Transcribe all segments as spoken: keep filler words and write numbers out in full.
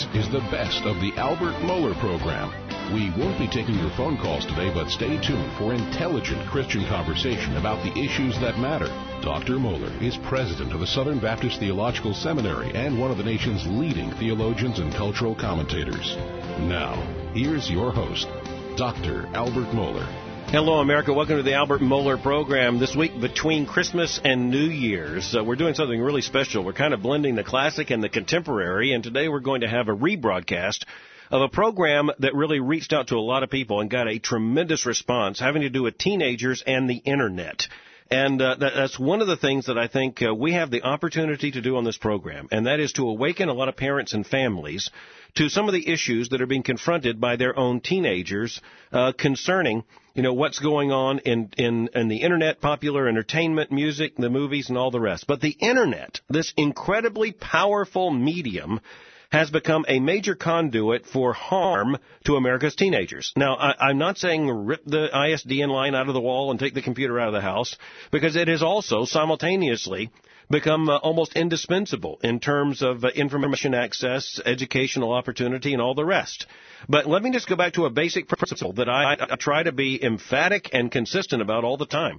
is the best of the Albert Mohler program. We won't be taking your phone calls today, but stay tuned for intelligent Christian conversation about the issues that matter. Doctor Mohler is president of the Southern Baptist Theological Seminary and one of the nation's leading theologians and cultural commentators. Now, here's your host, Doctor Albert Mohler. Hello, America. Welcome to the Albert Mohler program. This week, between Christmas and New Year's, uh, we're doing something really special. We're kind of blending the classic and the contemporary, and today we're going to have a rebroadcast of a program that really reached out to a lot of people and got a tremendous response having to do with teenagers and the Internet. And uh, that, that's one of the things that I think uh, we have the opportunity to do on this program, and that is to awaken a lot of parents and families to some of the issues that are being confronted by their own teenagers uh, concerning, you know, what's going on in, in, in the Internet, popular entertainment, music, the movies, and all the rest. But the Internet, this incredibly powerful medium, has become a major conduit for harm to America's teenagers. Now, I, I'm not saying rip the I S D N line out of the wall and take the computer out of the house, because it has also simultaneously become uh, almost indispensable in terms of uh, information access, educational opportunity, and all the rest. But let me just go back to a basic principle that I, I try to be emphatic and consistent about all the time.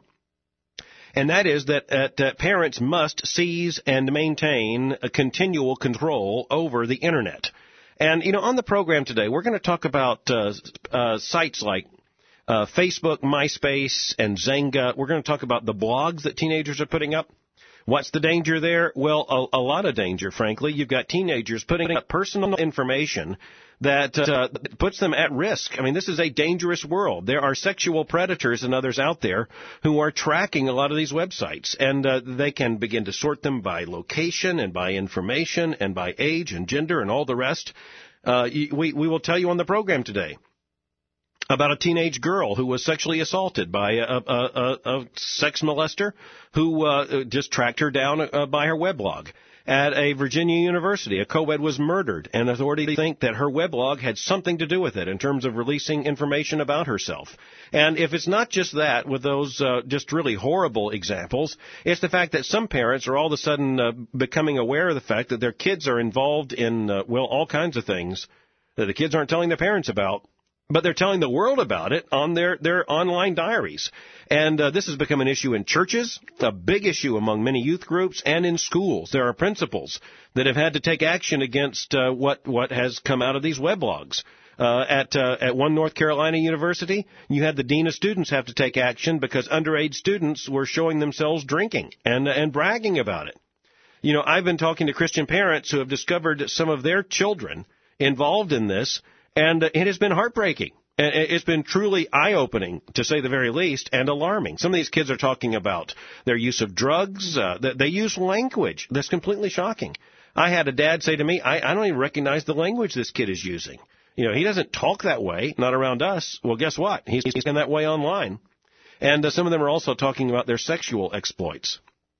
And that is that uh, that parents must seize and maintain a continual control over the Internet. And, you know, on the program today, we're going to talk about uh, uh, sites like uh, Facebook, MySpace, and Zynga. We're going to talk about the blogs that teenagers are putting up. What's the danger there? Well, a, a lot of danger, frankly. You've got teenagers putting up personal information that uh, puts them at risk. I mean, this is a dangerous world. There are sexual predators and others out there who are tracking a lot of these websites, and uh, they can begin to sort them by location and by information and by age and gender and all the rest. Uh, we, we will tell you on the program today about a teenage girl who was sexually assaulted by a, a, a, a sex molester who uh, just tracked her down uh, by her weblog. At a Virginia university, a co-ed was murdered, and authorities think that her weblog had something to do with it in terms of releasing information about herself. And if it's not just that, with those uh, just really horrible examples, it's the fact that some parents are all of a sudden uh, becoming aware of the fact that their kids are involved in, uh, well, all kinds of things that the kids aren't telling their parents about, but they're telling the world about it on their, their online diaries. And uh, this has become an issue in churches, a big issue among many youth groups, and in schools. There are principals that have had to take action against uh, what, what has come out of these weblogs. Uh, at uh, at one North Carolina university, you had the dean of students have to take action because underage students were showing themselves drinking and and bragging about it. You know, I've been talking to Christian parents who have discovered some of their children involved in this, and it has been heartbreaking. And it's been truly eye-opening, to say the very least, and alarming. Some of these kids are talking about their use of drugs. Uh, they use language that's completely shocking. I had a dad say to me, I, I don't even recognize the language this kid is using. You know, he doesn't talk that way, not around us. Well, guess what? He's, he's in that way online. And uh, some of them are also talking about their sexual exploits.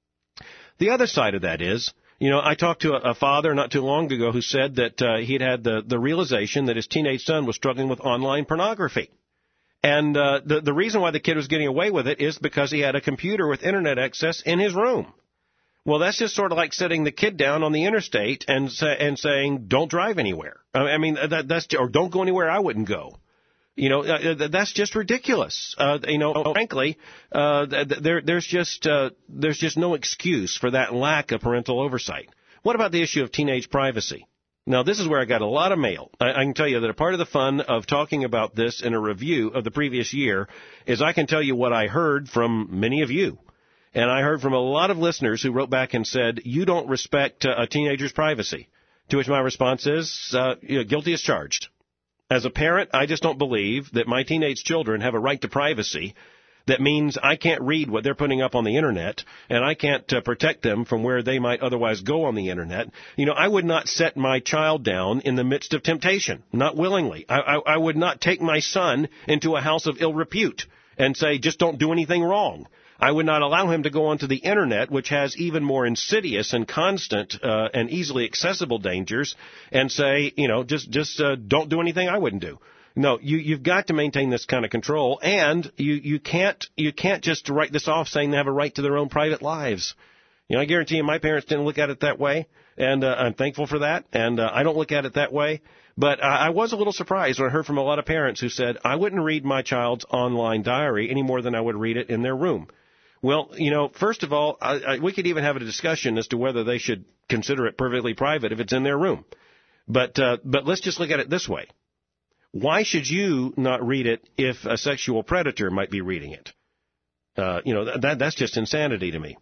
The other side of that is, you know, I talked to a, a father not too long ago who said that uh, he'd had the, the realization that his teenage son was struggling with online pornography. And uh, the, the reason why the kid was getting away with it is because he had a computer with Internet access in his room. Well, that's just sort of like setting the kid down on the interstate and say, and saying, don't drive anywhere. I mean, that, that's or don't go anywhere I wouldn't go. You know, uh, that's just ridiculous. Uh, you know, frankly, uh, there, there's just uh, there's just no excuse for that lack of parental oversight. What about the issue of teenage privacy? Now, this is where I got a lot of mail. I, I can tell you that a part of the fun of talking about this in a review of the previous year is I can tell you what I heard from many of you. And I heard from a lot of listeners who wrote back and said, you don't respect uh, a teenager's privacy. To which my response is, uh, you know, guilty as charged. As a parent, I just don't believe that my teenage children have a right to privacy. That means I can't read what they're putting up on the Internet, and I can't uh, protect them from where they might otherwise go on the Internet. You know, I would not set my child down in the midst of temptation, not willingly. I, I, I would not take my son into a house of ill repute and say, just don't do anything wrong. I would not allow him to go onto the Internet, which has even more insidious and constant uh, and easily accessible dangers, and say, you know, just just uh, don't do anything I wouldn't do. No, you, you've got to maintain this kind of control, and you, you can't you can't just write this off saying they have a right to their own private lives. You know, I guarantee you my parents didn't look at it that way, and uh, I'm thankful for that, and uh, I don't look at it that way. But uh, I was a little surprised when I heard from a lot of parents who said, I wouldn't read my child's online diary any more than I would read it in their room. Well, you know, first of all, I, I, we could even have a discussion as to whether they should consider it perfectly private if it's in their room. But uh, but let's just look at it this way. Why should you not read it if a sexual predator might be reading it? Uh, you know, that that's just insanity to me.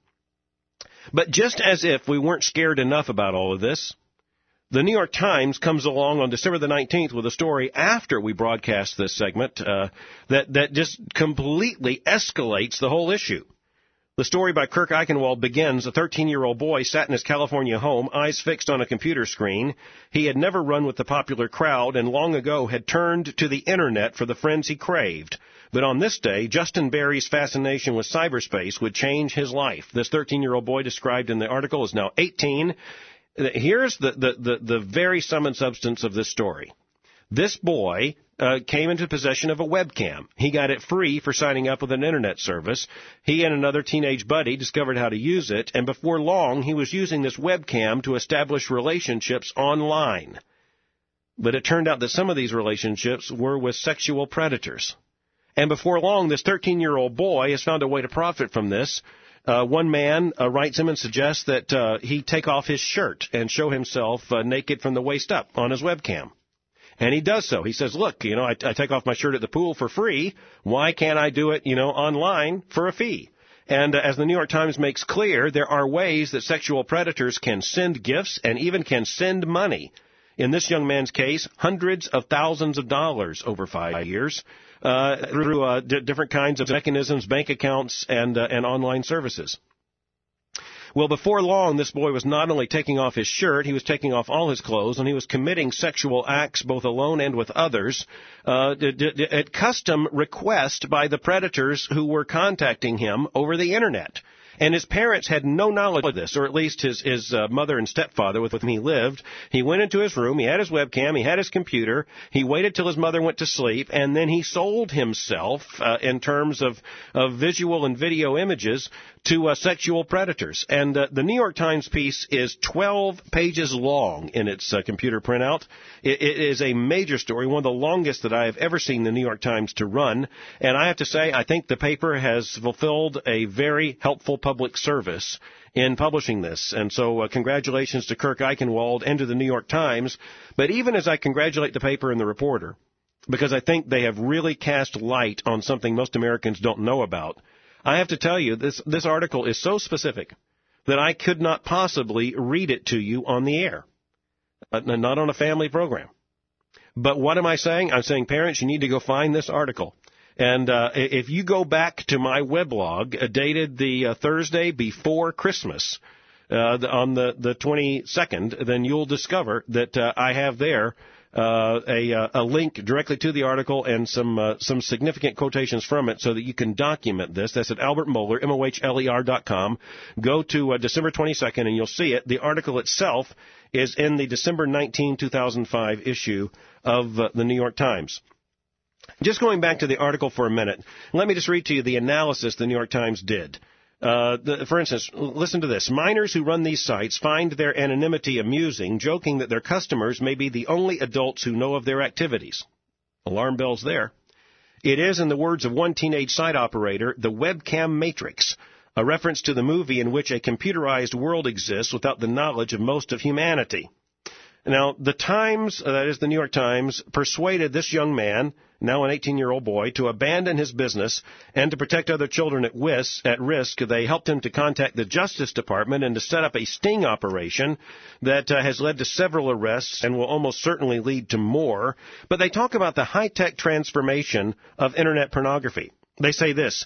But just as if we weren't scared enough about all of this, the New York Times comes along on December the nineteenth with a story after we broadcast this segment uh, that, that just completely escalates the whole issue. The story by Kirk Eichenwald begins, a thirteen-year-old boy sat in his California home, eyes fixed on a computer screen. He had never run with the popular crowd and long ago had turned to the Internet for the friends he craved. But on this day, Justin Barry's fascination with cyberspace would change his life. This thirteen-year-old boy described in the article is now eighteen. Here's the, the, the, the very sum and substance of this story. This boy uh, came into possession of a webcam. He got it free for signing up with an Internet service. He and another teenage buddy discovered how to use it, and before long, he was using this webcam to establish relationships online. But it turned out that some of these relationships were with sexual predators. And before long, this thirteen-year-old boy has found a way to profit from this. Uh, one man uh, writes him and suggests that uh, he take off his shirt and show himself uh, naked from the waist up on his webcam. And he does so. He says, look, you know, I, I take off my shirt at the pool for free. Why can't I do it, you know, online for a fee? And uh, as the New York Times makes clear, there are ways that sexual predators can send gifts and even can send money. In this young man's case, hundreds of thousands of dollars over five years uh, through uh, d- different kinds of mechanisms, bank accounts, and uh, and online services. Well, before long, this boy was not only taking off his shirt, he was taking off all his clothes, and he was committing sexual acts both alone and with others uh, d- d- at custom request by the predators who were contacting him over the Internet. And his parents had no knowledge of this, or at least his, his uh, mother and stepfather with whom he lived. He went into his room, he had his webcam, he had his computer, he waited till his mother went to sleep, and then he sold himself uh, in terms of, of visual and video images to uh, sexual predators. And uh, the New York Times piece is twelve pages long in its uh, computer printout. It, it is a major story, one of the longest that I have ever seen the New York Times to run. And I have to say, I think the paper has fulfilled a very helpful public service in publishing this. And so uh, congratulations to Kirk Eichenwald and to the New York Times. But even as I congratulate the paper and the reporter, because I think they have really cast light on something most Americans don't know about, I have to tell you, this, this article is so specific that I could not possibly read it to you on the air, uh, not on a family program. But what am I saying? I'm saying, parents, you need to go find this article. And uh, if you go back to my weblog, uh, dated the uh, Thursday before Christmas, uh, the, on the, the twenty-second, then you'll discover that uh, I have there uh, a, a link directly to the article and some uh, some significant quotations from it so that you can document this. That's at Albert Mohler, M O H L E R dot com. Go to uh, December twenty-second and you'll see it. The article itself is in the December nineteenth, two thousand five issue of uh, the New York Times. Just going back to the article for a minute, let me just read to you the analysis the New York Times did. Uh, the, for instance, listen to this. Minors who run these sites find their anonymity amusing, joking that their customers may be the only adults who know of their activities. Alarm bells there. It is, in the words of one teenage site operator, the webcam matrix, a reference to the movie in which a computerized world exists without the knowledge of most of humanity. Now, the Times, uh, that is the New York Times, persuaded this young man, now an eighteen-year-old boy, to abandon his business and to protect other children at, wis- at risk. They helped him to contact the Justice Department and to set up a sting operation that uh, has led to several arrests and will almost certainly lead to more. But they talk about the high-tech transformation of Internet pornography. They say this.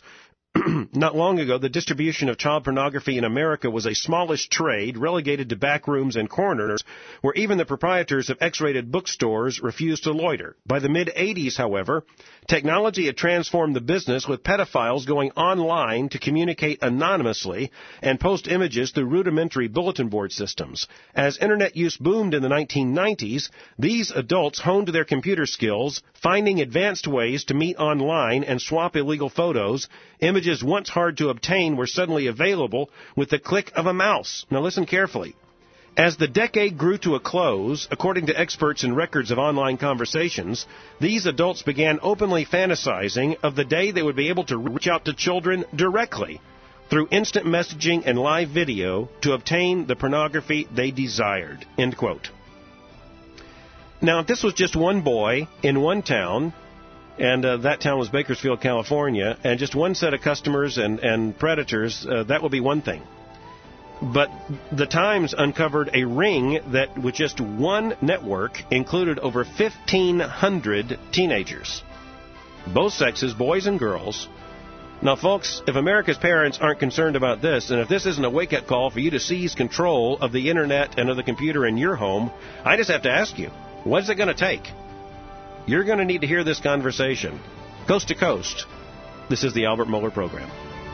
Not long ago, the distribution of child pornography in America was a smallish trade relegated to back rooms and corners where even the proprietors of X-rated bookstores refused to loiter. By the mid-eighties, however, technology had transformed the business with pedophiles going online to communicate anonymously and post images through rudimentary bulletin board systems. As Internet use boomed in the nineteen nineties, these adults honed their computer skills, finding advanced ways to meet online and swap illegal photos, images, images once hard to obtain were suddenly available with the click of a mouse. Now listen carefully. As the decade grew to a close, according to experts and records of online conversations, these adults began openly fantasizing of the day they would be able to reach out to children directly through instant messaging and live video to obtain the pornography they desired. End quote. Now, if this was just one boy in one town, and uh, that town was Bakersfield, California, and just one set of customers and, and predators, uh, that would be one thing. But the Times uncovered a ring that, with just one network, included over fifteen hundred teenagers. Both sexes, boys and girls. Now, folks, if America's parents aren't concerned about this, and if this isn't a wake-up call for you to seize control of the Internet and of the computer in your home, I just have to ask you, what's it going to take? You're going to need to hear this conversation. Coast to coast. This is the Albert Mohler Program.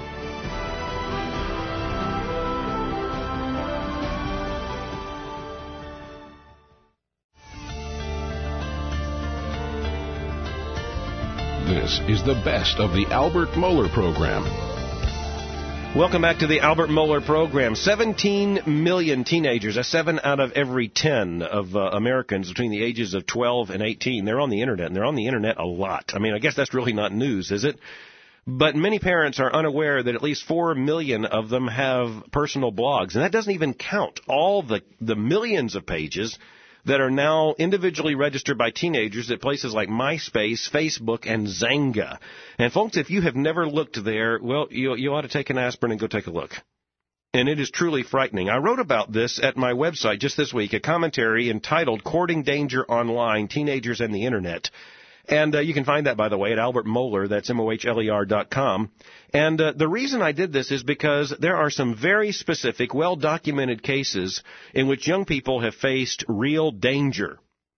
This is the best of the Albert Mohler Program. Welcome back to the Albert Mohler Program. seventeen million teenagers, that's seven out of every ten of uh, Americans between the ages of twelve and eighteen. They're on the Internet, and they're on the Internet a lot. I mean, I guess that's really not news, is it? But many parents are unaware that at least four million of them have personal blogs, and that doesn't even count all the, the millions of pages that are now individually registered by teenagers at places like MySpace, Facebook, and Xanga. And folks, if you have never looked there, well, you, you ought to take an aspirin and go take a look. And it is truly frightening. I wrote about this at my website just this week, a commentary entitled Courting Danger Online, Teenagers and the Internet. And uh, you can find that, by the way, at Albert Mohler, that's M O H L E R dot com. And uh, the reason I did this is because there are some very specific, well-documented cases in which young people have faced real danger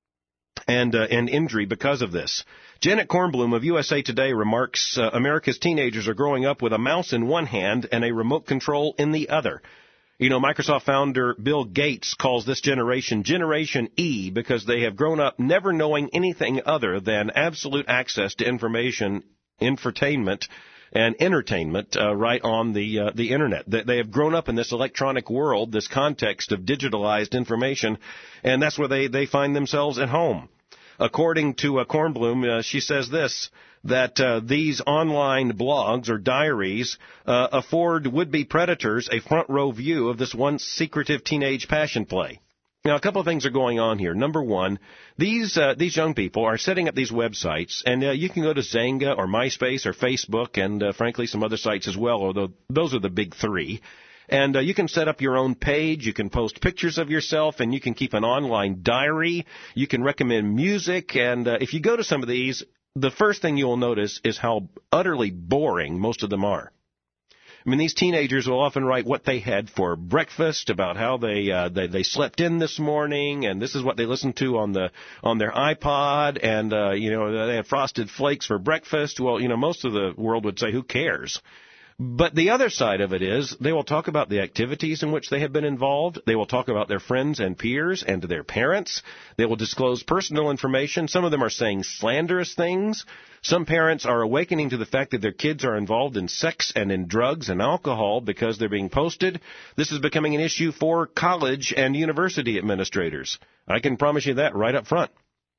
and uh, and injury because of this. Janet Kornblum of U S A Today remarks, uh, America's teenagers are growing up with a mouse in one hand and a remote control in the other. You know, Microsoft founder Bill Gates calls this generation Generation E because they have grown up never knowing anything other than absolute access to information, infotainment, and entertainment uh, right on the uh, the Internet. They, they have grown up in this electronic world, this context of digitalized information, and that's where they, they find themselves at home. According to uh, Kornblum, uh, she says this, that uh, these online blogs or diaries uh, afford would-be predators a front-row view of this once secretive teenage passion play. Now, a couple of things are going on here. Number one, these uh, these young people are setting up these websites, and uh, you can go to Xanga or MySpace or Facebook and, uh, frankly, some other sites as well, although those are the big three. And uh, you can set up your own page, you can post pictures of yourself, and you can keep an online diary. You can recommend music, and uh, if you go to some of these, the first thing you will notice is how utterly boring most of them are. I mean, these teenagers will often write what they had for breakfast, about how they uh, they, they slept in this morning, and this is what they listened to on the on their iPod, and uh, you know, they had Frosted Flakes for breakfast. Well, you know, most of the world would say, who cares? But the other side of it is they will talk about the activities in which they have been involved. They will talk about their friends and peers and their parents. They will disclose personal information. Some of them are saying slanderous things. Some parents are awakening to the fact that their kids are involved in sex and in drugs and alcohol because they're being posted. This is becoming an issue for college and university administrators. I can promise you that right up front.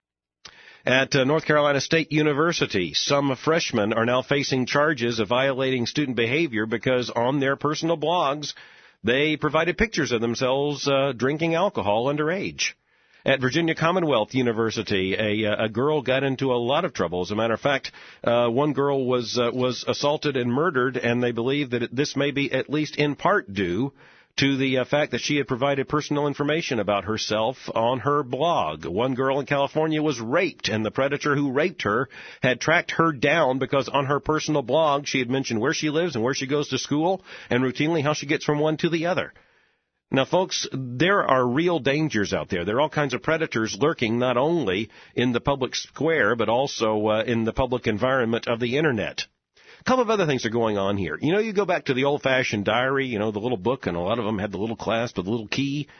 At uh, North Carolina State University, some freshmen are now facing charges of violating student behavior because on their personal blogs, they provided pictures of themselves uh, drinking alcohol underage. At Virginia Commonwealth University, a, a girl got into a lot of trouble. As a matter of fact, uh, one girl was uh, was assaulted and murdered, and they believe that it, this may be at least in part due to the uh, fact that she had provided personal information about herself on her blog. One girl in California was raped, and the predator who raped her had tracked her down because on her personal blog she had mentioned where she lives and where she goes to school and routinely how she gets from one to the other. Now, folks, there are real dangers out there. There are all kinds of predators lurking not only in the public square but also uh, in the public environment of the Internet. A couple of other things are going on here. You know, you go back to the old-fashioned diary, you know, the little book, and a lot of them had the little clasp with the little key.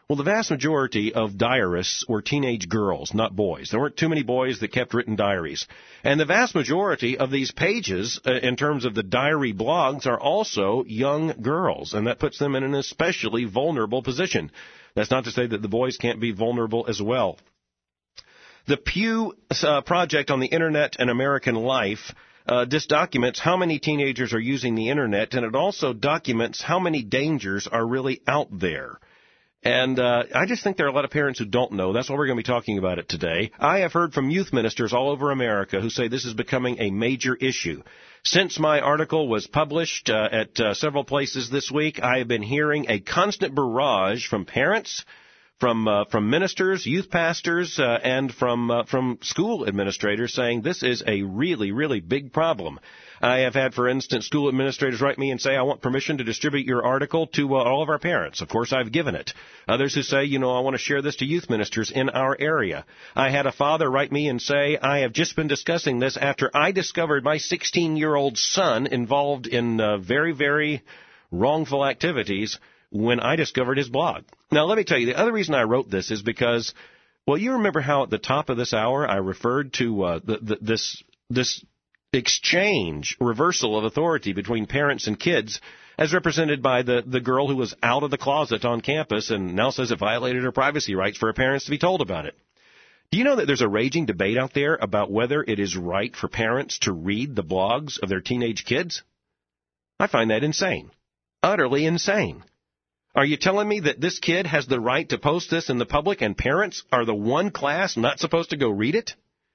Well, the vast majority of diarists were teenage girls, not boys. There weren't too many boys that kept written diaries. And the vast majority of these pages, uh, in terms of the diary blogs, are also young girls, and that puts them in an especially vulnerable position. That's not to say that the boys can't be vulnerable as well. The Pew uh, Project on the Internet and American Life uh, this documents how many teenagers are using the Internet, and it also documents how many dangers are really out there. And uh, I just think there are a lot of parents who don't know. That's why we're going to be talking about it today. I have heard from youth ministers all over America who say this is becoming a major issue. Since my article was published uh, at uh, several places this week, I have been hearing a constant barrage from parents, from uh, from ministers, youth pastors, uh, and from uh, from school administrators saying this is a really, really big problem. I have had, for instance, school administrators write me and say, I want permission to distribute your article to uh, all of our parents. Of course, I've given it. Others who say, you know, I want to share this to youth ministers in our area. I had a father write me and say, I have just been discussing this after I discovered my sixteen-year-old son involved in uh, very, very wrongful activities when I discovered his blog. Now, let me tell you, the other reason I wrote this is because, well, you remember how at the top of this hour I referred to uh, the, the, this this exchange, reversal of authority between parents and kids as represented by the, the girl who was out of the closet on campus and now says it violated her privacy rights for her parents to be told about it. Do you know that there's a raging debate out there about whether it is right for parents to read the blogs of their teenage kids? I find that insane. Utterly insane. Are you telling me that this kid has the right to post this in the public and parents are the one class not supposed to go read it?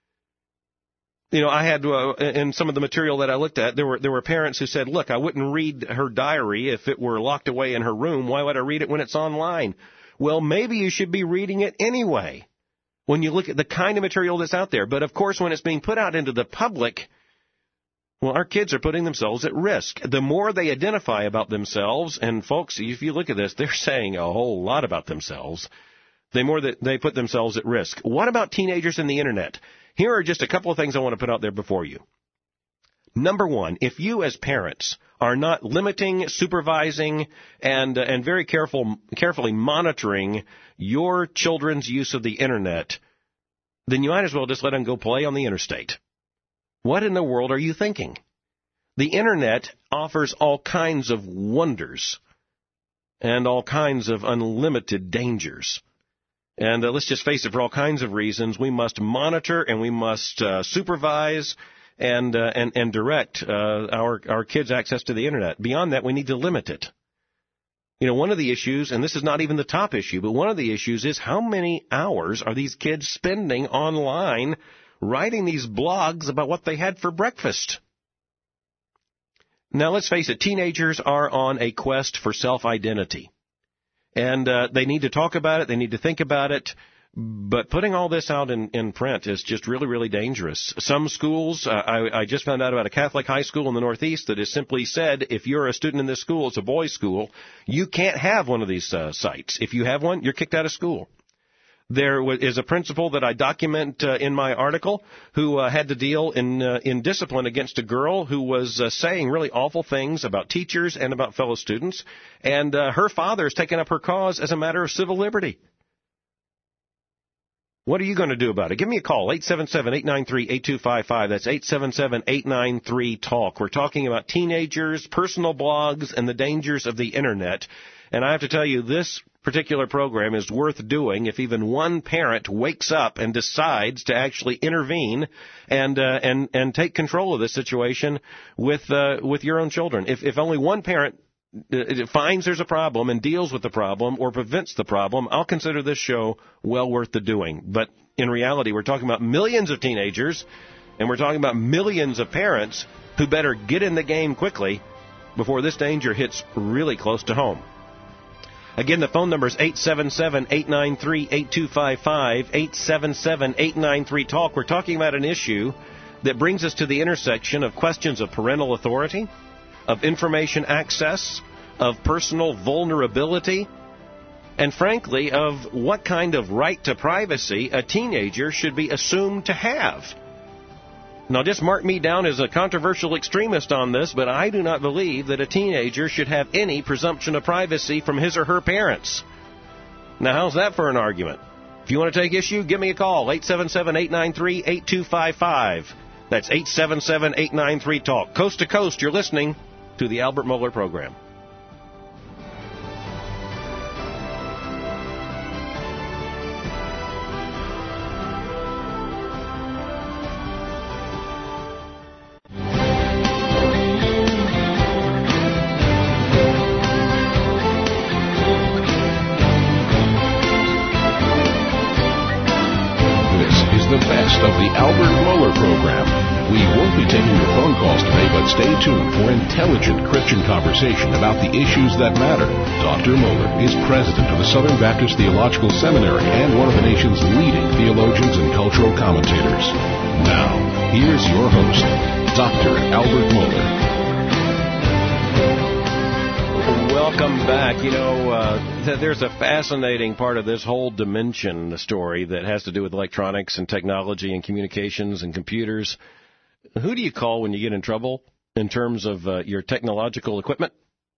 You know, I had, uh, in some of the material that I looked at, there were there were parents who said, look, I wouldn't read her diary if it were locked away in her room. Why would I read it when it's online? Well, maybe you should be reading it anyway when you look at the kind of material that's out there. But, of course, when it's being put out into the public, well, our kids are putting themselves at risk. The more they identify about themselves, and, folks, if you look at this, they're saying a whole lot about themselves, the more that they put themselves at risk. What about teenagers and the Internet? Here are just a couple of things I want to put out there before you. Number one, if you as parents are not limiting, supervising, and uh, and very careful, carefully monitoring your children's use of the Internet, then you might as well just let them go play on the interstate. What in the world are you thinking? The Internet offers all kinds of wonders and all kinds of unlimited dangers. And uh, let's just face it, for all kinds of reasons, we must monitor and we must uh, supervise and, uh, and and direct uh, our our kids' access to the Internet. Beyond that, we need to limit it. You know, one of the issues, and this is not even the top issue, but one of the issues is how many hours are these kids spending online writing these blogs about what they had for breakfast? Now, let's face it, teenagers are on a quest for self-identity. And uh, they need to talk about it. They need to think about it. But putting all this out in, in print is just really, really dangerous. Some schools, uh, I, I just found out about a Catholic high school in the Northeast that has simply said, if you're a student in this school, it's a boys' school, you can't have one of these uh, sites. If you have one, you're kicked out of school. There is a principal that I document uh, in my article who uh, had to deal in uh, in discipline against a girl who was uh, saying really awful things about teachers and about fellow students, and uh, her father has taken up her cause as a matter of civil liberty. What are you going to do about it? Give me a call, eight seven seven, eight nine three, eight two five five. That's eight seven seven, eight nine three, TALK. We're talking about teenagers, personal blogs, and the dangers of the Internet. And I have to tell you, this particular program is worth doing if even one parent wakes up and decides to actually intervene and uh, and and take control of this situation with uh, with your own children. If if only one parent finds there's a problem and deals with the problem or prevents the problem, I'll consider this show well worth the doing. But in reality, we're talking about millions of teenagers, and we're talking about millions of parents who better get in the game quickly before this danger hits really close to home. Again, the phone number is eight seven seven, eight nine three, eight two five five, eight seven seven, eight nine three, TALK. We're talking about an issue that brings us to the intersection of questions of parental authority, of information access, of personal vulnerability, and frankly, of what kind of right to privacy a teenager should be assumed to have. Now, just mark me down as a controversial extremist on this, but I do not believe that a teenager should have any presumption of privacy from his or her parents. Now, how's that for an argument? If you want to take issue, give me a call, eight seven seven, eight nine three, eight two five five. That's eight seven seven, eight nine three, TALK. Coast to coast, you're listening to the Albert Mohler Program. Stay tuned for intelligent Christian conversation about the issues that matter. Doctor Mohler is president of the Southern Baptist Theological Seminary and one of the nation's leading theologians and cultural commentators. Now, here's your host, Doctor Albert Mohler. Welcome back. You know, uh, there's a fascinating part of this whole dimension, the story, that has to do with electronics and technology and communications and computers. Who do you call when you get in trouble in terms of uh, your technological equipment?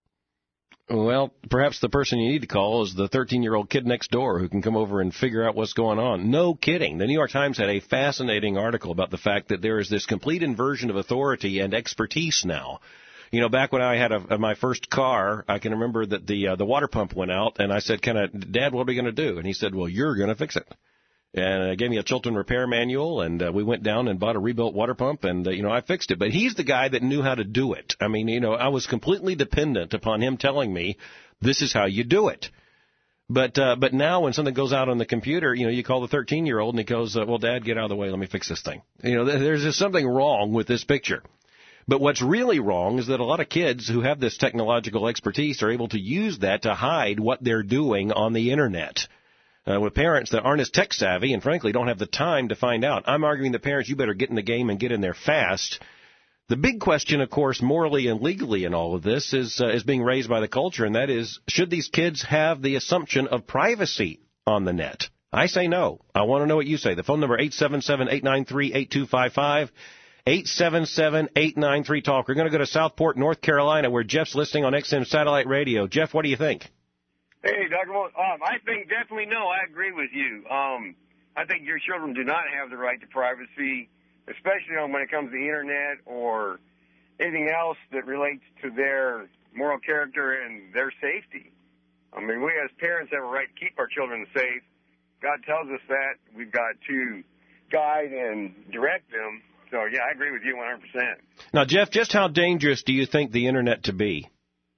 Well, perhaps the person you need to call is the thirteen-year-old kid next door who can come over and figure out what's going on. No kidding. The New York Times had a fascinating article about the fact that there is this complete inversion of authority and expertise now. You know, back when I had a, my first car, I can remember that the uh, the water pump went out, and I said, "Kind of, Dad, what are we going to do?" And he said, "Well, you're going to fix it." And uh, gave me a Chilton repair manual, and uh, we went down and bought a rebuilt water pump, and, uh, you know, I fixed it. But he's the guy that knew how to do it. I mean, you know, I was completely dependent upon him telling me, this is how you do it. But uh, but now when something goes out on the computer, you know, you call the thirteen-year-old, and he goes, uh, well, Dad, get out of the way. Let me fix this thing. You know, there's just something wrong with this picture. But what's really wrong is that a lot of kids who have this technological expertise are able to use that to hide what they're doing on the Internet. Uh, with parents that aren't as tech savvy and, frankly, don't have the time to find out. I'm arguing that parents, you better get in the game and get in there fast. The big question, of course, morally and legally in all of this is uh, is being raised by the culture, and that is, should these kids have the assumption of privacy on the net? I say no. I want to know what you say. The phone number, eight seven seven, eight nine three, eight two five five, eight seven seven, eight nine three, TALK. We're going to go to Southport, North Carolina, where Jeff's listening on X M Satellite Radio. Jeff, what do you think? Hey, Doctor Moore, um, I think definitely no. I agree with you. Um, I think your children do not have the right to privacy, especially when it comes to the Internet or anything else that relates to their moral character and their safety. I mean, we as parents have a right to keep our children safe. God tells us that. We've got to guide and direct them. So, yeah, I agree with you one hundred percent. Now, Jeff, just how dangerous do you think the Internet to be?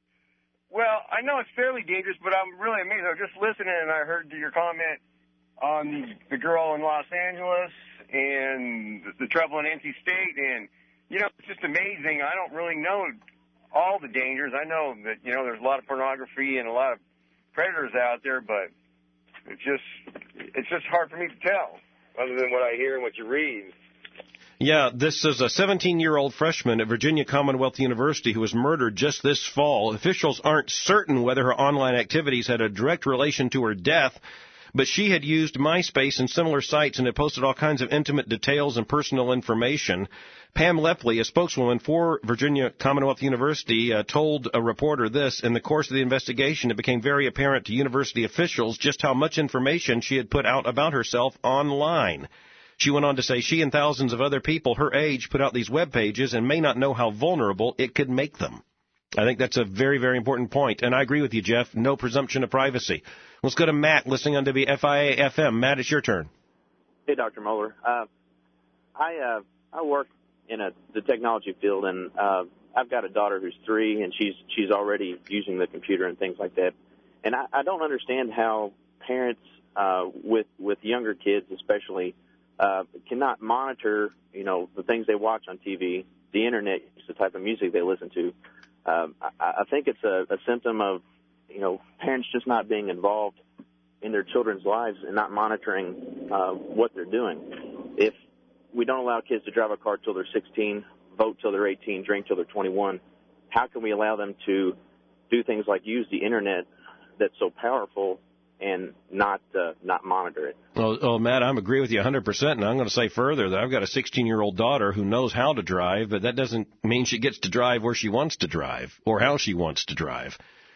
Well, I know it's fairly dangerous, but I'm really amazed. I was just listening, and I heard your comment on the, the girl in Los Angeles and the, the trouble in N C State. And, you know, it's just amazing. I don't really know all the dangers. I know that, you know, there's a lot of pornography and a lot of predators out there, but it's just it's just hard for me to tell, other than what I hear and what you read. Yeah, this is a seventeen-year-old freshman at Virginia Commonwealth University who was murdered just this fall. Officials aren't certain whether her online activities had a direct relation to her death, but she had used MySpace and similar sites and had posted all kinds of intimate details and personal information. Pam Lepley, a spokeswoman for Virginia Commonwealth University, uh, told a reporter this: in the course of the investigation, it became very apparent to university officials just how much information she had put out about herself online. She went on to say she and thousands of other people her age put out these web pages and may not know how vulnerable it could make them. I think that's a very, very important point. And I agree with you, Jeff. No presumption of privacy. Let's go to Matt, listening on W F I A F M. Matt, it's your turn. Hey, Doctor Mohler. Uh, I uh, I work in a, the technology field, and uh, I've got a daughter who's three, and she's she's already using the computer and things like that. And I, I don't understand how parents uh, with with younger kids, especially, uh, cannot monitor, you know, the things they watch on T V, the Internet, the type of music they listen to. Um, I, I think it's a, a symptom of, you know, parents just not being involved in their children's lives and not monitoring uh, what they're doing. If we don't allow kids to drive a car till they're sixteen, vote till they're eighteen, drink till they're twenty-one, how can we allow them to do things like use the Internet that's so powerful and not uh, not monitor it? Well, oh, Matt, I agree with you one hundred percent, and I'm going to say further that I've got a sixteen-year-old daughter who knows how to drive, but that doesn't mean she gets to drive where she wants to drive or how she wants to drive.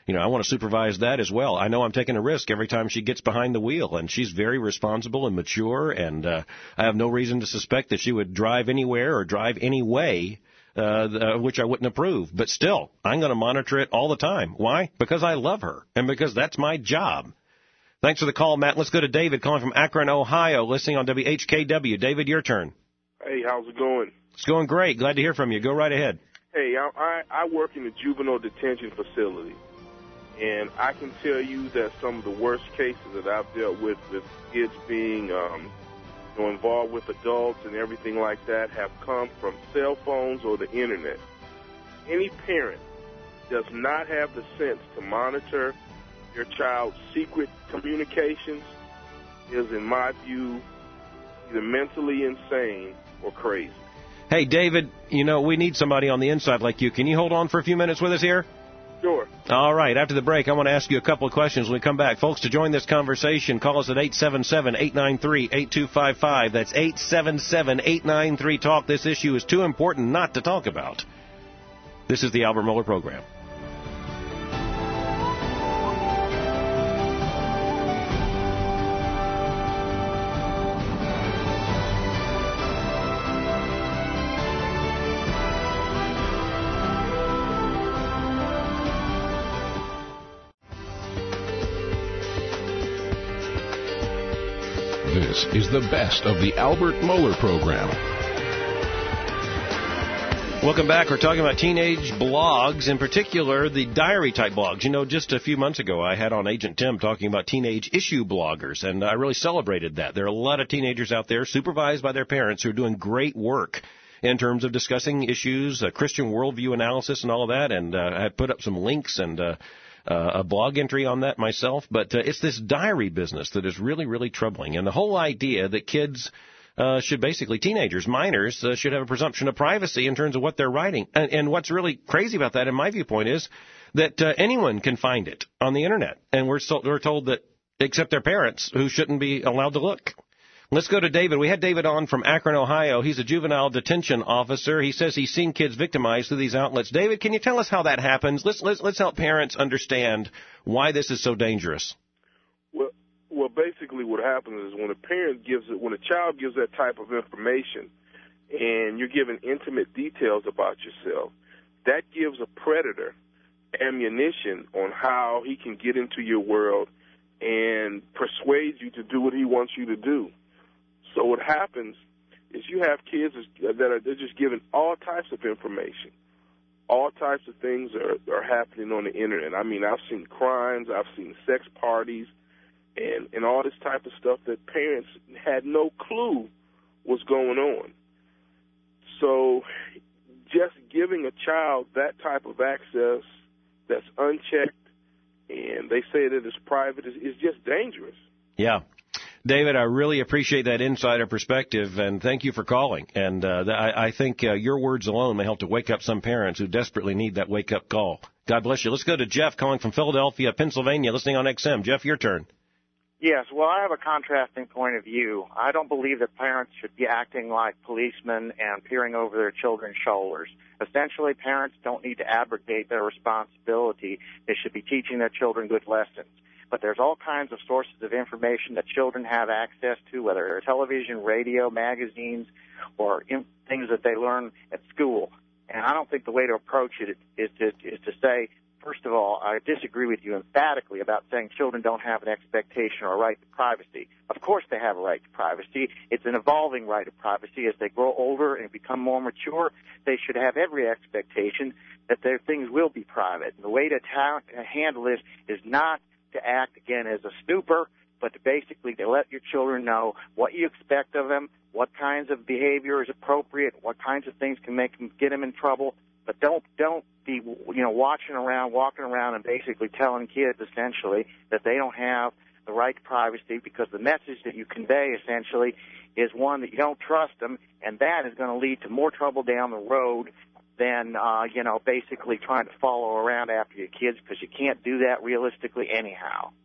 you know, I want to supervise that as well. I know I'm taking a risk every time she gets behind the wheel, and she's very responsible and mature, and uh, I have no reason to suspect that she would drive anywhere or drive any way uh, which I wouldn't approve. But still, I'm going to monitor it all the time. Why? Because I love her, and because that's my job. Thanks for the call, Matt. Let's go to David calling from Akron, Ohio, listening on W H K W. David, your turn. Hey, how's it going? It's going great. Glad to hear from you. Go right ahead. Hey, I, I, I work in a juvenile detention facility, and I can tell you that some of the worst cases that I've dealt with, with kids being um, you know, involved with adults and everything like that, have come from cell phones or the Internet. Any parent does not have the sense to monitor your child's secret communications is, in my view, either mentally insane or crazy. Hey, David, you know, we need somebody on the inside like you. Can you hold on for a few minutes with us here? Sure. All right. After the break, I want to ask you a couple of questions when we come back. Folks, to join this conversation, call us at eight seven seven, eight nine three, eight two five five. That's eight seven seven, eight nine three, TALK. This issue is too important not to talk about. This is the Albert Mohler Program. This is the best of the Albert Mohler Program. Welcome back. We're talking about teenage blogs, in particular the diary-type blogs. You know, just a few months ago, I had on Agent Tim talking about teenage issue bloggers, and I really celebrated that. There are a lot of teenagers out there, supervised by their parents, who are doing great work in terms of discussing issues, uh, Christian worldview analysis and all of that, and uh, I put up some links and uh, Uh, a blog entry on that myself, but uh, it's this diary business that is really, really troubling. And the whole idea that kids uh, should basically, teenagers, minors, uh, should have a presumption of privacy in terms of what they're writing. And, and what's really crazy about that, in my viewpoint, is that uh, anyone can find it on the Internet. And we're, so, we're told that, except their parents, who shouldn't be allowed to look. Let's go to David. We had David on from Akron, Ohio. He's a juvenile detention officer. He says he's seen kids victimized through these outlets. David, can you tell us how that happens? Let's let's let's help parents understand why this is so dangerous. Well, well, basically, what happens is when a parent gives it, when a child gives that type of information, and you're given intimate details about yourself, that gives a predator ammunition on how he can get into your world and persuade you to do what he wants you to do. So what happens is you have kids that are they're just given all types of information. All types of things are, are happening on the Internet. I mean, I've seen crimes, I've seen sex parties, and, and all this type of stuff that parents had no clue was going on. So just giving a child that type of access that's unchecked and they say that it's private is, is just dangerous. Yeah. David, I really appreciate that insider perspective, and thank you for calling. And uh, I, I think uh, your words alone may help to wake up some parents who desperately need that wake-up call. God bless you. Let's go to Jeff calling from Philadelphia, Pennsylvania, listening on X M. Jeff, your turn. Yes, well, I have a contrasting point of view. I don't believe that parents should be acting like policemen and peering over their children's shoulders. Essentially, parents don't need to abrogate their responsibility. They should be teaching their children good lessons. But there's all kinds of sources of information that children have access to, whether they're television, radio, magazines, or in, things that they learn at school. And I don't think the way to approach it is to, is to say, first of all, I disagree with you emphatically about saying children don't have an expectation or a right to privacy. Of course they have a right to privacy. It's an evolving right of privacy. As they grow older and become more mature, they should have every expectation that their things will be private. And the way to ta- handle this is not to act, again, as a snooper, but to basically to let your children know what you expect of them, what kinds of behavior is appropriate, what kinds of things can make them, get them in trouble. But don't don't be, you know, watching around, walking around and basically telling kids, essentially, that they don't have the right to privacy, because the message that you convey, essentially, is one that you don't trust them, and that is going to lead to more trouble down the road than, uh, you know, basically trying to follow around after your kids, because you can't do that realistically anyhow.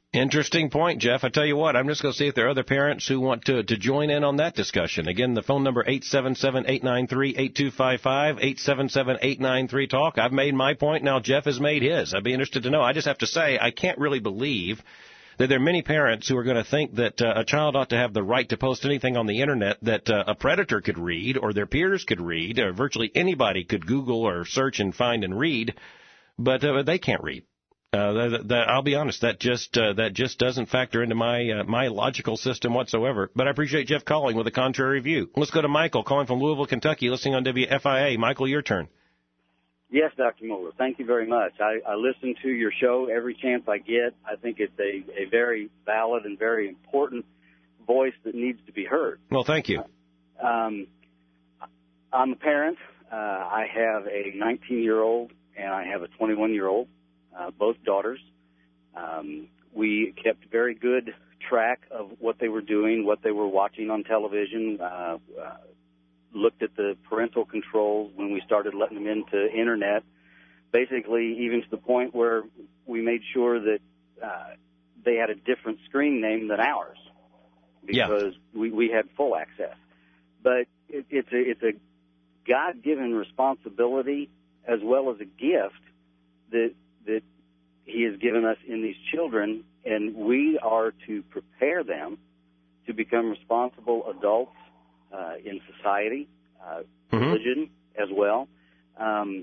Interesting point, Jeff. I tell you what, I'm just going to see if there are other parents who want to, to join in on that discussion. Again, the phone number eight seven seven, eight nine three, eight two five five, eight seven seven, eight nine three, talk. I've made my point. Now Jeff has made his. I'd be interested to know. I just have to say, I can't really believe that there are many parents who are going to think that uh, a child ought to have the right to post anything on the Internet that uh, a predator could read or their peers could read or virtually anybody could Google or search and find and read, but uh, they can't read. Uh, that, that, I'll be honest, that just uh, that just doesn't factor into my uh, my logical system whatsoever. But I appreciate Jeff calling with a contrary view. Let's go to Michael calling from Louisville, Kentucky, listening on W F I A. Michael, your turn. Yes, Doctor Moeller, thank you very much. I, I listen to your show every chance I get. I think it's a, a very valid and very important voice that needs to be heard. Well, thank you. Um, I'm a parent. Uh, I have a nineteen-year-old and I have a twenty-one-year-old. Uh, both daughters. Um, we kept very good track of what they were doing, what they were watching on television, uh, uh, looked at the parental controls when we started letting them into Internet, basically even to the point where we made sure that uh, they had a different screen name than ours because yeah. we, we had full access. But it, it's, a, it's a God-given responsibility as well as a gift that that he has given us in these children, and we are to prepare them to become responsible adults uh, in society, uh, mm-hmm. religion as well. Um,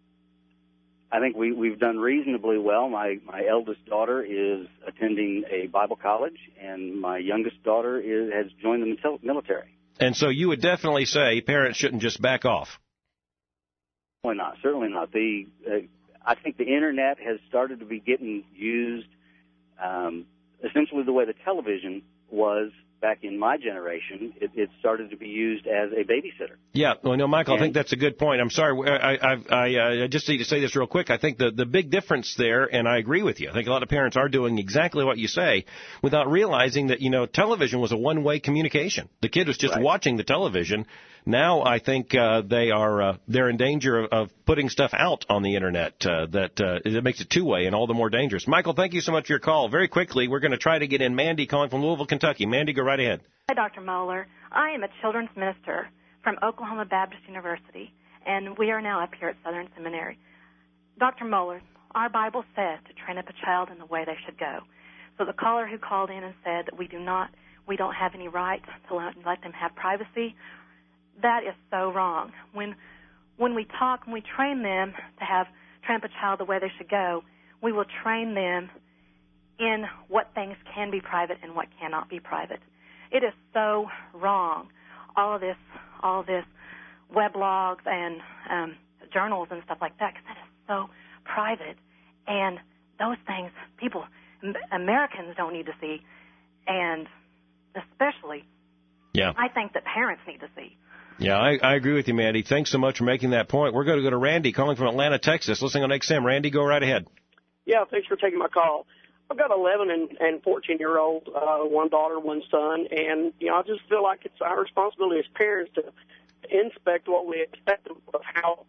I think we, we've done reasonably well. My, my eldest daughter is attending a Bible college, and my youngest daughter is, has joined the military. And so you would definitely say parents shouldn't just back off. Certainly not. Certainly not. The uh, I think the Internet has started to be getting used um, essentially the way the television was back in my generation. It, it started to be used as a babysitter. Yeah, well, no, Michael, and I think that's a good point. I'm sorry. I, I, I, I just need to say this real quick. I think the, the big difference there, and I agree with you, I think a lot of parents are doing exactly what you say without realizing that, you know, television was a one-way communication. The kid was just right. watching the television. Now I think uh, they are uh, they're in danger of, of putting stuff out on the Internet uh, that uh, it makes it two-way and all the more dangerous. Michael, thank you so much for your call. Very quickly, we're going to try to get in Mandy calling from Louisville, Kentucky. Mandy, go right ahead. Hi, Doctor Moeller. I am a children's minister from Oklahoma Baptist University, and we are now up here at Southern Seminary. Doctor Moeller, our Bible says to train up a child in the way they should go. So the caller who called in and said that we do not, we don't have any right to let, let them have privacy, that is so wrong. When when we talk, when we train them to have train up a child the way they should go, we will train them in what things can be private and what cannot be private. It is so wrong. All of this, all of this, weblogs and um, journals and stuff like that, because that is so private. And those things, people, Americans don't need to see, and especially, yeah. I think that parents need to see. Yeah, I, I agree with you, Mandy. Thanks so much for making that point. We're going to go to Randy calling from Atlanta, Texas, listening on X M. Randy, go right ahead. Yeah, thanks for taking my call. I've got eleven and, and fourteen-year-old, uh, one daughter, one son, and, you know, I just feel like it's our responsibility as parents to inspect what we expect of how...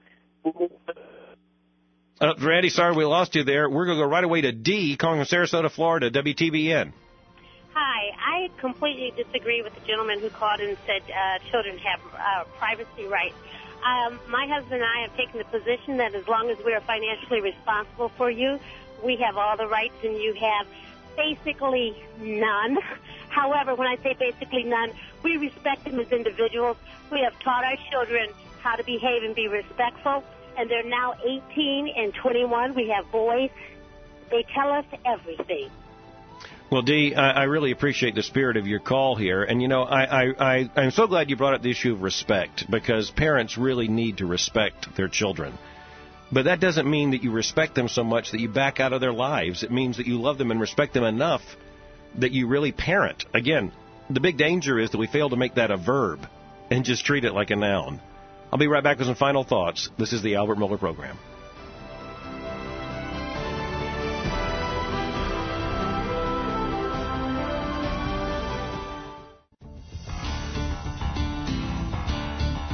Uh, Randy, sorry we lost you there. We're going to go right away to D, calling from Sarasota, Florida, W T B N. Hi, I completely disagree with the gentleman who called and said uh, children have uh, privacy rights. Um, my husband and I have taken the position that as long as we are financially responsible for you, we have all the rights and you have basically none. However, when I say basically none, we respect them as individuals. We have taught our children how to behave and be respectful, and they're now eighteen and twenty-one. We have boys. They tell us everything. Well, Dee, I, I really appreciate the spirit of your call here. And, you know, I, I, I, I'm so glad you brought up the issue of respect, because parents really need to respect their children. But that doesn't mean that you respect them so much that you back out of their lives. It means that you love them and respect them enough that you really parent. Again, the big danger is that we fail to make that a verb and just treat it like a noun. I'll be right back with some final thoughts. This is the Albert Mohler Program.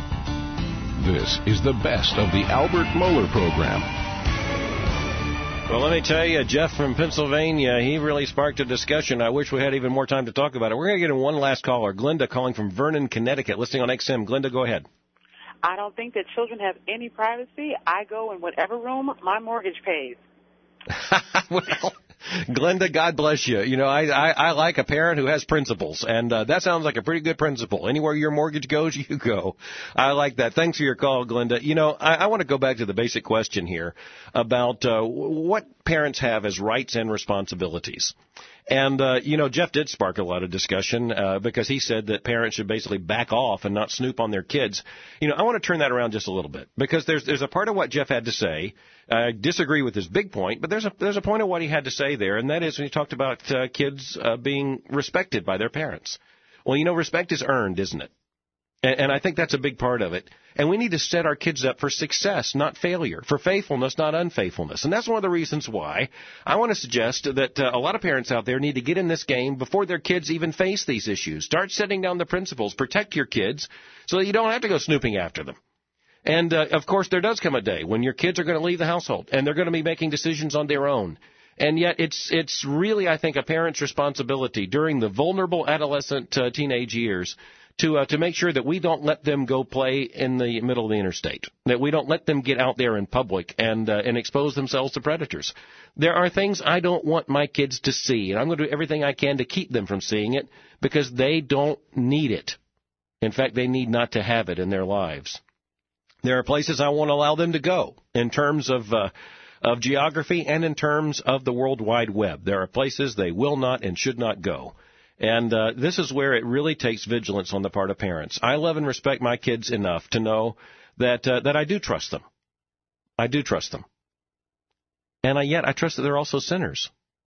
This is the best of the Albert Mohler Program. Well, let me tell you, Jeff from Pennsylvania, he really sparked a discussion. I wish we had even more time to talk about it. We're going to get in one last caller. Glenda calling from Vernon, Connecticut, listening on X M. Glenda, go ahead. I don't think that children have any privacy. I go in whatever room my mortgage pays. Well, Glenda, God bless you. You know, I, I, I like a parent who has principles, and uh, that sounds like a pretty good principle. Anywhere your mortgage goes, you go. I like that. Thanks for your call, Glenda. You know, I, I want to go back to the basic question here about uh, what parents have as rights and responsibilities. And, uh, you know, Jeff did spark a lot of discussion uh, because he said that parents should basically back off and not snoop on their kids. You know, I want to turn that around just a little bit because there's there's a part of what Jeff had to say. I disagree with his big point, but there's a there's a point of what he had to say there, and that is when he talked about uh, kids uh, being respected by their parents. Well, you know, respect is earned, isn't it? And, and I think that's a big part of it. And we need to set our kids up for success, not failure, for faithfulness, not unfaithfulness. And that's one of the reasons why I want to suggest that uh, a lot of parents out there need to get in this game before their kids even face these issues. Start setting down the principles. Protect your kids so that you don't have to go snooping after them. And, uh, of course, there does come a day when your kids are going to leave the household and they're going to be making decisions on their own. And yet it's it's really, I think, a parent's responsibility during the vulnerable adolescent uh, teenage years to uh, to make sure that we don't let them go play in the middle of the interstate, that we don't let them get out there in public and uh, and expose themselves to predators. There are things I don't want my kids to see, and I'm going to do everything I can to keep them from seeing it because they don't need it. In fact, they need not to have it in their lives. There are places I won't allow them to go in terms of uh, of geography and in terms of the World Wide Web. There are places they will not and should not go. And uh, this is where it really takes vigilance on the part of parents. I love and respect my kids enough to know that uh, that I do trust them. I do trust them. And I, yet I trust that they're also sinners.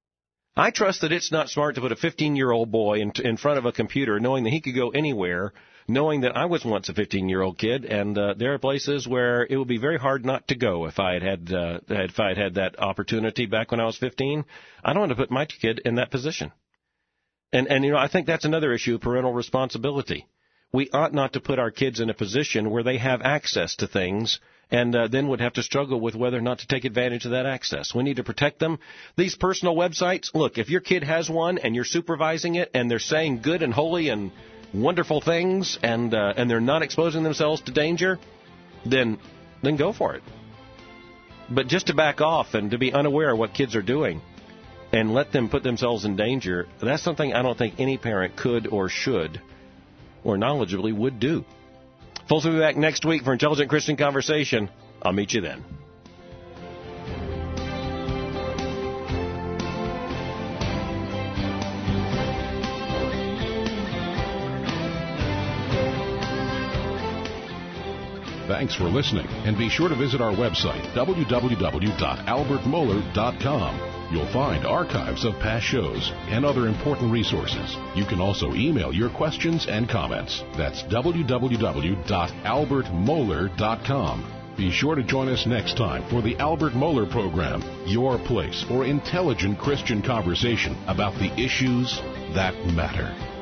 I trust that it's not smart to put a fifteen-year-old boy in, in front of a computer knowing that he could go anywhere, knowing that I was once a fifteen-year-old kid, and uh, there are places where it would be very hard not to go if I had had, uh, if I had had that opportunity back when I was fifteen. I don't want to put my kid in that position. And, and, you know, I think that's another issue of parental responsibility. We ought not to put our kids in a position where they have access to things and uh, then would have to struggle with whether or not to take advantage of that access. We need to protect them. These personal websites, look, if your kid has one and you're supervising it and they're saying good and holy and wonderful things and uh, and they're not exposing themselves to danger, then then go for it. But just to back off and to be unaware of what kids are doing and let them put themselves in danger, that's something I don't think any parent could or should or knowledgeably would do. Folks, we'll be back next week for Intelligent Christian Conversation. I'll meet you then. Thanks for listening, and be sure to visit our website, w w w dot albert mohler dot com. You'll find archives of past shows and other important resources. You can also email your questions and comments. That's w w w dot albert mohler dot com. Be sure to join us next time for the Albert Mohler Program, your place for intelligent Christian conversation about the issues that matter.